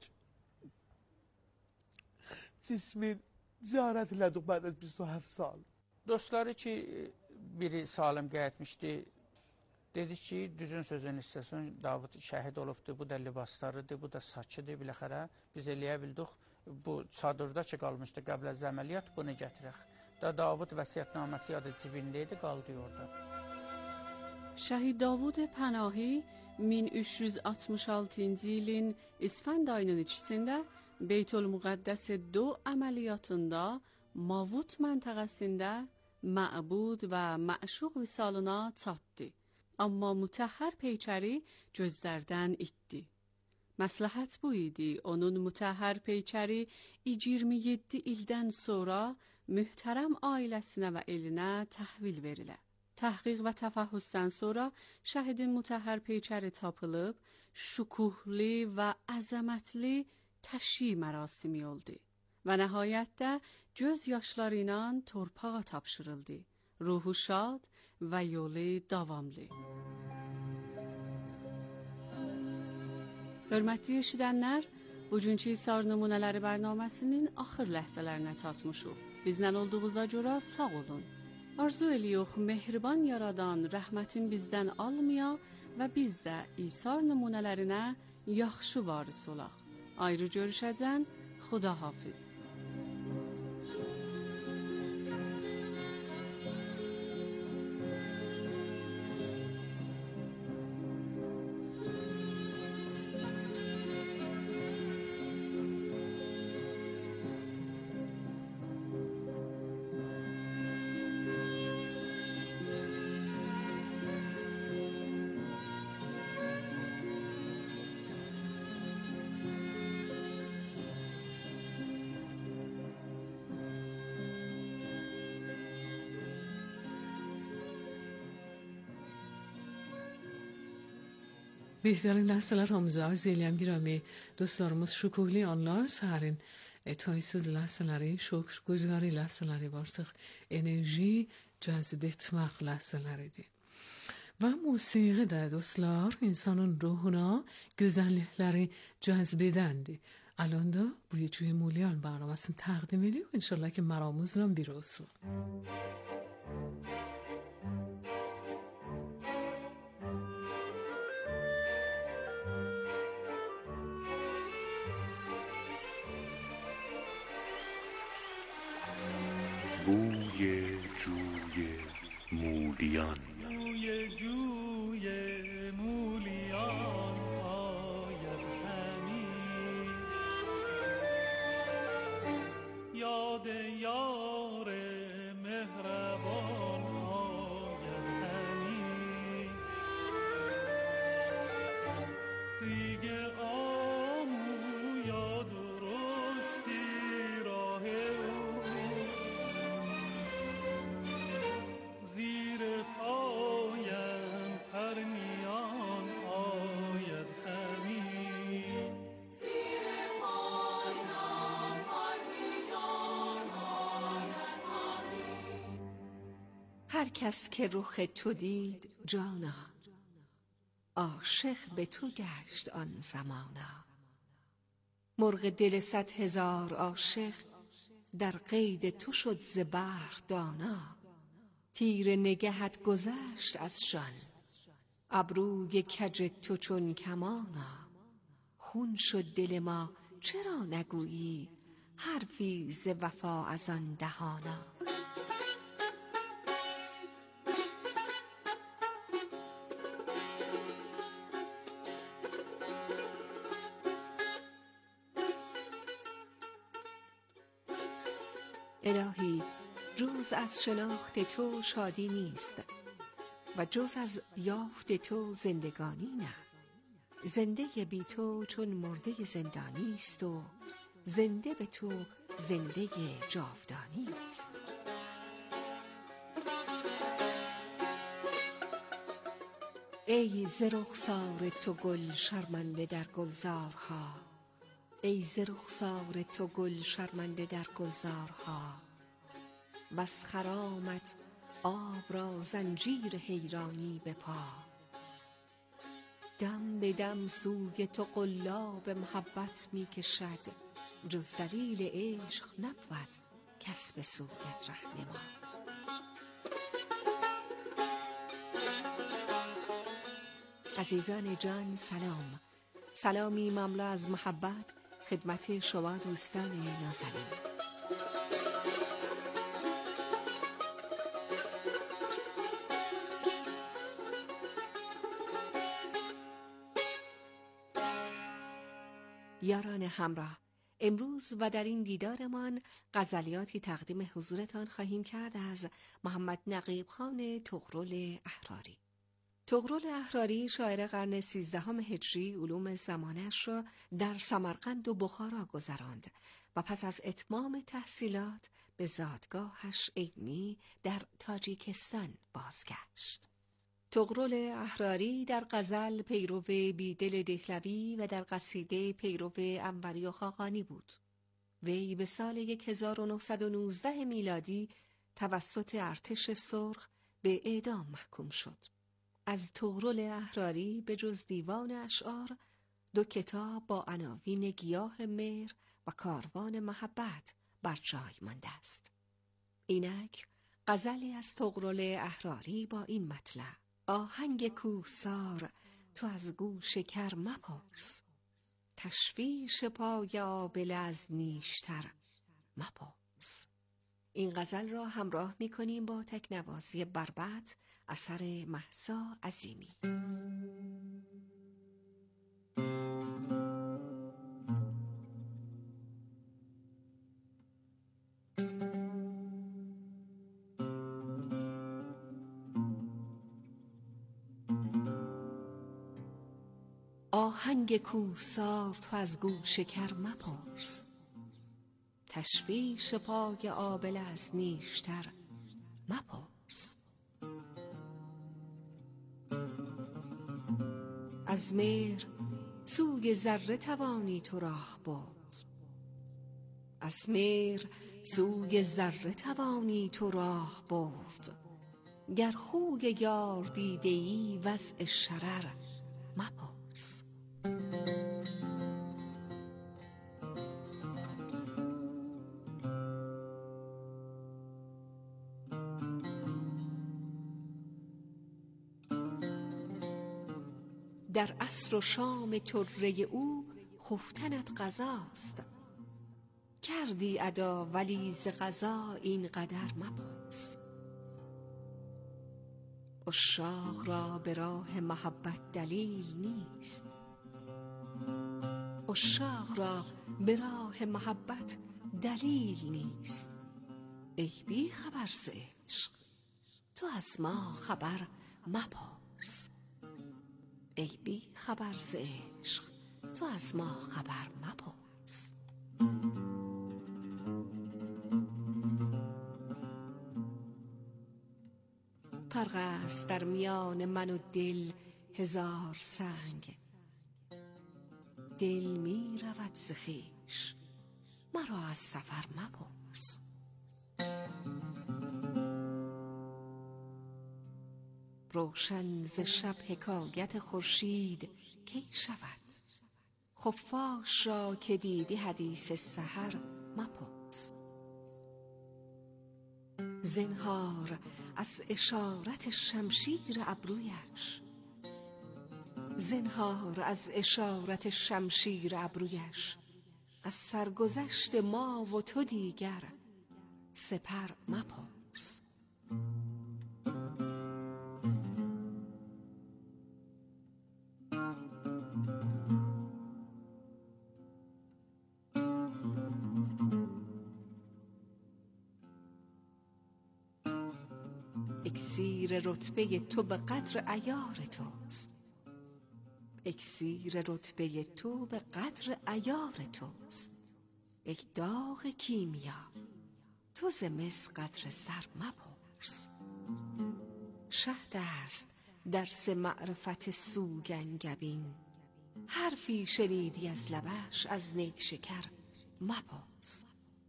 cismin ziyarət elədik bədən بیست و هفت sal. Dostları ki, biri Salim qayıtmışdı, dedi ki, düzün sözün istəsin, Davud şəhid olubdur, bu da libaslarıdır, bu da saçıdır, biləxərə biz eləyə bildik, bu çadırda ki qalmışdı, qəbləz əməliyyat, bunu gətirək. Da Davud vəsiyyətnaməsi yadı cibində idi, qaldı orada. Şəhid Davud Pənahî min üç yüz altmış altıncı ilin İsfənd ayının ikisində Beytülmüqəddəs do əməliyyatında Mavut məntəqəsində məbud və məşuq visalına çatdı. Amma mütəhhər peyçəri gözlərdən itdi. Məsləhət bu idi, onun mütəhhər peyçəri iyirmi yeddi ildən sonra mühtərəm ailəsinə və elinə təhvil verilə. Təhqiq və təfəhhüsdən sonra şəhidin mütəhhər peyçəri tapılıb, şükuhli və əzəmətli təşyi mərasimi oldu. Və nəhayətdə göz yaşları ilə torpağa tapşırıldı. Ruhu şad və yolu davamlı. Hörmətli eşidənlər, bugünkü İsar nümunələri bərnaməsinin axır ləhzələrinə çatmışıq. Bizlə olduğunuza görə sağ olun. Arzu edirik mehriban yaradan rəhmətin bizdən almaya və biz də İsar nümunələrinə yaxşı varis olaq. Ayrı görüşəcən, Xuda hafiz. بهترین ləhsələr hamıza arz eləyəm girəmi dostlarımız şükürlü anlar sərin etaysız ləhsələri, şükürgüzari ləhsələri artıq enerji cəzb etmək ləhsələridir. Və musiqi də dostlar insanın ruhuna gözəllikləri cəzb edəndir. الان da بوی جوی مولیان برنامه‌سini تقدیم ediyor. İnşallah ki maramızla bir olsun. بوی جوی مولیان بوی جوی مولیان آید همی یاد یار مهربان آید همی ریگ آمو یا درستی راه او زیر پایم پرنیان آید همی زیر پایم پرنیان آید همی هر کس که رخ تو دید جانا عاشق به تو گشت آن زمانا مرغ دل صد هزار عاشق در قید تو شد ز بحر دانا تیر نگهت گذشت از جان ابروی کج تو چون کمانا خون شد دل ما چرا نگویی حرفی ز وفا از آن دهانا الهی جز از شناخت تو شادی نیست و جز از یافت تو زندگانی نه زنده بی تو چون مرده زندانی است و زنده به تو زنده جاودانی است ای ز رخسار تو گل شرمنده در گلزارها ای ز رخسار تو گل شرمنده در گلزارها بس خرامت آب را زنجیر حیرانی به پا دم به دم سوی تو قلاب محبت می کشد جز دلیل عشق نبود کس به سویت رهنما عزیزان جان سلام سلامی مملو از محبت خدمت شما دوستان نازنین یاران همراه امروز و در این دیدارمان غزلیاتی تقدیم حضورتان خواهیم کرد از محمد نقیب خان طغرل احراری. طغرل احراری شاعر قرن سیزدهم هجری علوم زمانش را در سمرقند و بخارا گذراند و پس از اتمام تحصیلات به زادگاهش علمی در تاجیکستان بازگشت. طغرل احراری در غزل پیرو بیدل دهلوی و در قصیده پیرو انوری و خاقانی بود. وی به سال هزار و نهصد و نوزده میلادی توسط ارتش سرخ به اعدام محکوم شد. از طغرل احراری به جز دیوان اشعار دو کتاب با عناوین گیاه مهر و کاروان محبت بر جای مانده است. اینک غزلی از طغرل احراری با این مطلع: آهنگ کوهسار تو از گوش کر مپرس، تشویش پای آبله از نیشتر مپرس. این غزل را همراه می کنیم با تکنوازی بربط اثر مهسا عظیمی. آهنگ کوهسار تو از گوش کر مپرس، تشویش پای آبله از نیشتر مپرس. از مهر سوی ذره توانی تو راه برد. از مهر سوی ذره توانی تو راه برد. گر خوی یار دیده ای وضع شرر مپرس. در عصر و شام طره او خفتنت قضاست. کردی ادا ولی ز قضا این قدر مپرس. عشاق را به راه محبت دلیل نیست. عشاق را به راه محبت دلیل نیست. ای بی خبر ز عشق تو از ما خبر مپرس. ای بی خبر ز عشق تو از ما خبر مپرس. فرق است در میان من و دل هزار سنگ. دل می رود ز خویش مرا از سفر مپرس. روشن ز شب حکایت خورشید کی شود؟ خفاش را که دیدی حدیث سحر مپرس. زنهار از اشارت شمشیر ابرویش. زنهار از اشارت شمشیر ابرویش. از سرگذشت ما و تو دیگر سپر مپرس. اکسیر رتبه تو به قدر عیار توست. اکسیر رتبه تو به قدر عیار توست. ای داغ کیمیا تو ز مس قدر سر مپرس. شهد است درس معرفت سوگنگبین. حرفی شنیدی از لبش از نیشکر مپرس.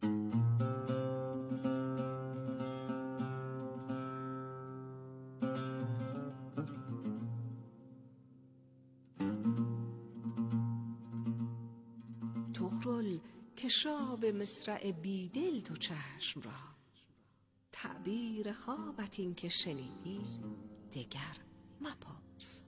طغرل که شاب مصرع بیدل تو چشم را. تعبیر خوابت این که شنیدی دگر مپرس.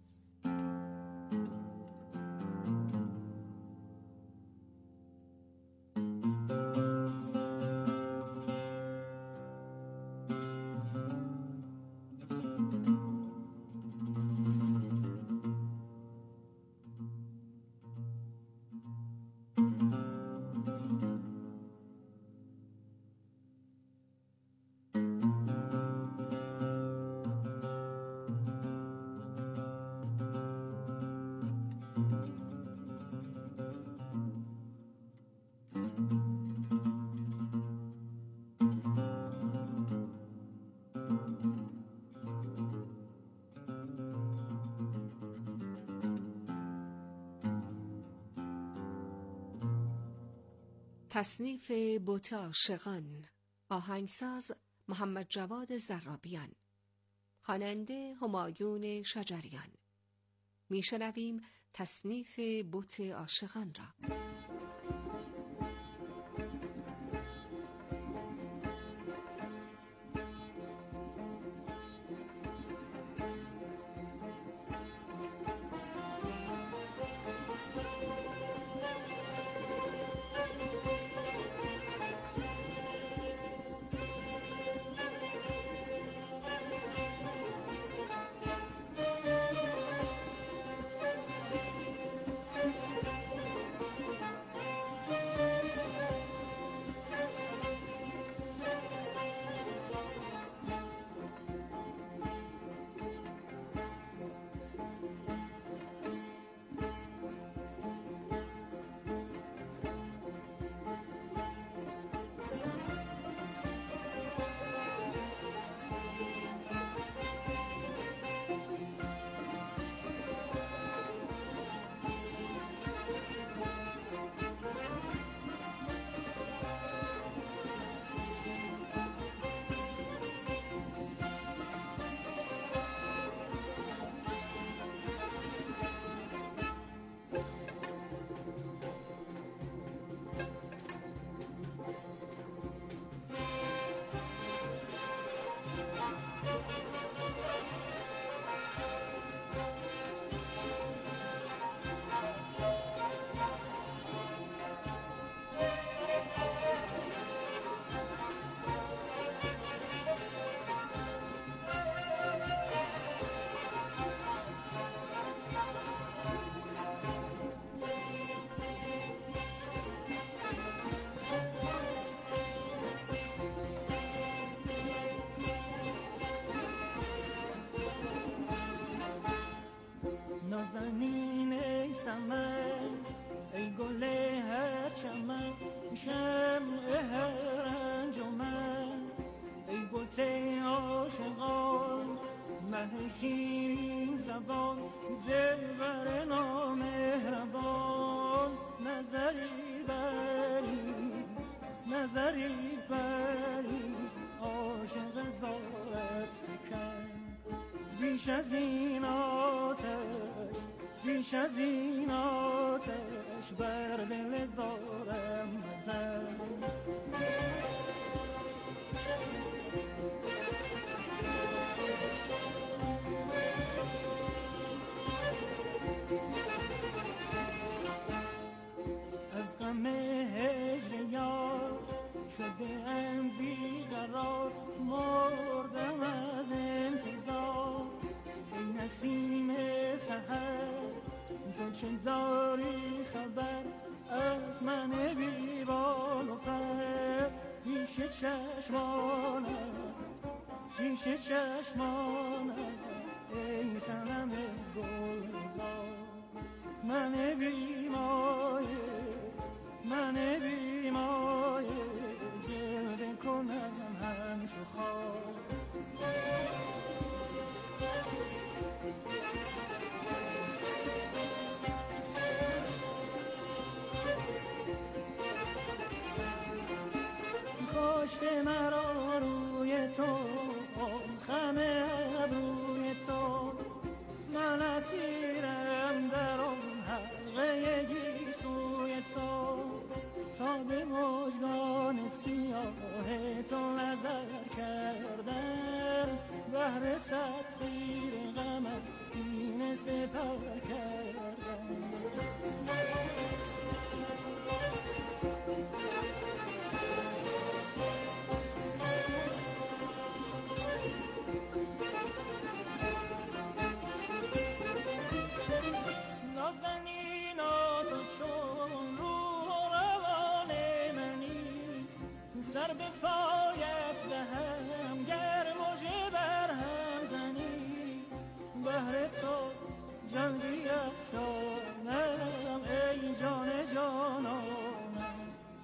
تصنیف بت عاشقان. آهنگساز محمد جواد زرابیان. خواننده همایون شجریان. میشنویم تصنیف بت عاشقان را. نازنین ای سمن ای گل هر چمن شمع هر انجمن ای بوت عاشقان مه شیرین زبان دلبر نامهربان نظری بری نظری بری عاشق زارت فکن بیش از این آتش بیش از این آتش بر دل زارم مزن از غم هجر یار شده ام بیقرار مردم از انتظار ای نسیم سحر تو چه داری خبر از من بی بال و پر پیش چشمانت پیش چشمانت ای صنم گلزار من بی مایه من بی مایه جلوه کنم همچو خار کاشته مرا روی تو خم ابروی تو من اسیرم در آن حلقه گیسوی تو تا به مژگان سیاه تو نظر کردم بهر سطیر غمت سینه سپر کردم سر به پایت دهم گر مژه بر هم زنی بهر تو جان بیفشانم ای جان جانانم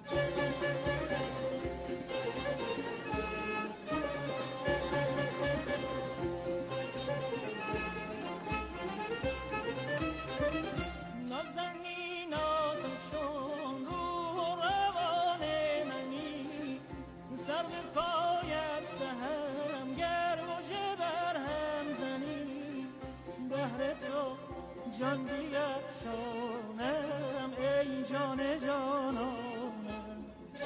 نازنینا تو چون روح و روان منی سر به پایت دهم گر مژه بر هم زنی بهر تو جان بیفشانم ای جان جانانم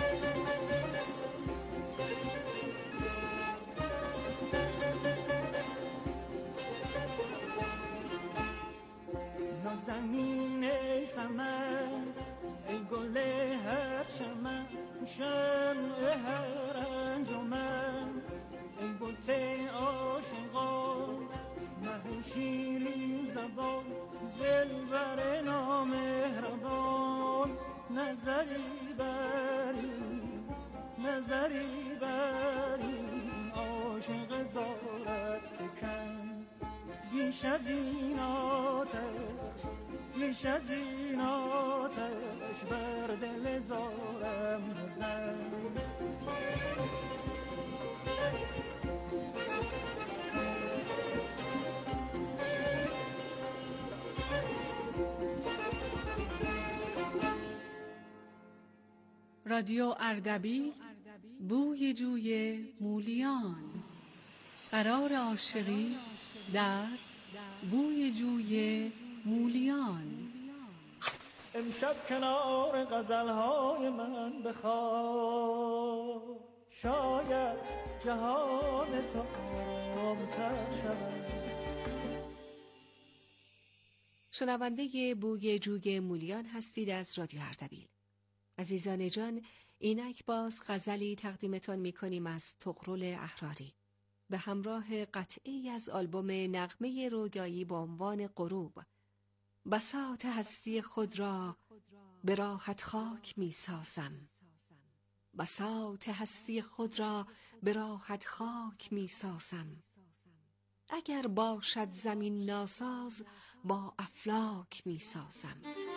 نازنین ای سمن ای گل هر چمن شمع هر انجمن ای بوت عاشقان مه شیرین زبان دلبر نامهربان نظری بری نظری بری عاشق زارت فکن بیش از این آتش بیش از این آتش بر دل زارم بزن رادیو اردبیل بوی جوی مولیان قرار عاشقی در بوی جوی مولیان امشب کنار غزلهای من بخواب شاید جهان تو آرام‌تر شود. شنونده بوی جوی مولیان هستید از رادیو اردبیل. عزیزان جان، اینک باز غزلی تقدیمتان می‌کنیم از طغرل احراری به همراه قطعی از آلبوم نغمه رویایی با عنوان غروب. بساط هستی خود را به راحت خاک می‌سازم، بساط هستی خود را به راحت خاک می‌سازم. اگر باشد زمین ناساز با افلاک می سازم.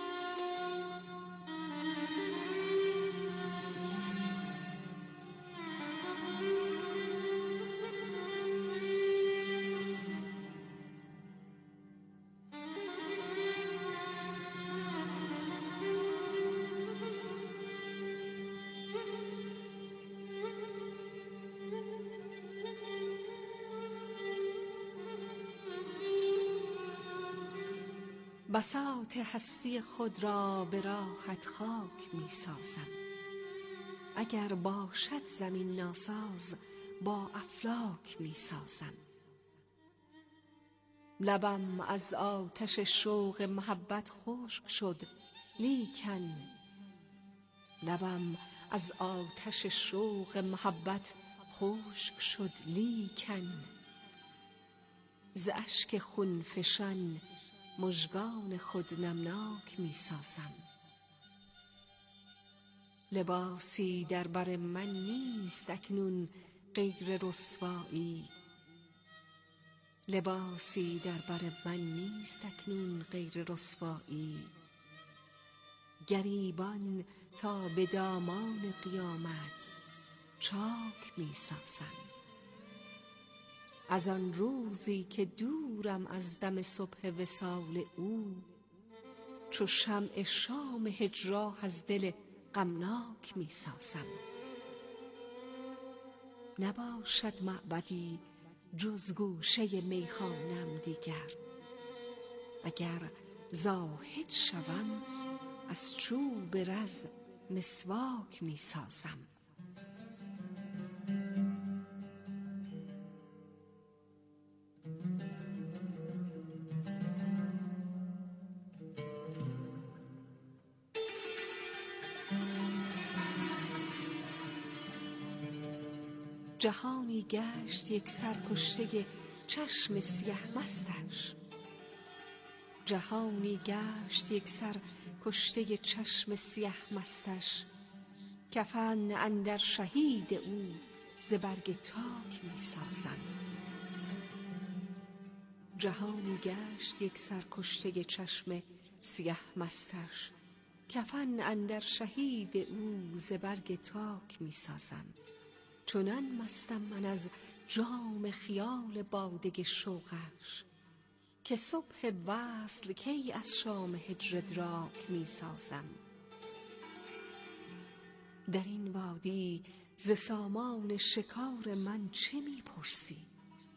بساط هستی خود را به راحت خاک می سازم. اگر باشد زمین ناساز با افلاک می سازم. لبم از آتش شوق محبت خشک شد لیکن لبم از آتش شوق محبت خشک شد لیکن ز اشک خونفشان مژگان خود نمناک می سازم. لباسی در بر من نیست اکنون غیر رسوایی. لباسی در بر من نیست اکنون غیر رسوایی. گریبان تا به دامان قیامت چاک می سازم. از آن روزی که دورم از دم صبح وصال او، چو شمع شام هجراه از دل غمناک می سازم. نباشد معبدی جز گوشه میخانم دیگر. اگر زاهد شوم از چوب رز مسواک می سازم. جهانی گشت یک سرکشته چشم سیه مستش. جهانی گشت یک سر کشته چشم سیه مستش. کفن اندر شهید او ز برگ تاک می سازم. جهانی گشت یک سر کشته چشم سیه مستش. کفن اندر شهید او ز برگ تاک می سازم. چنان مستم من از جام خیال باده شوقش که صبح وصل کی از شام هجر ادراک می سازم. در این وادی ز سامان شکار من چه می پرسی؟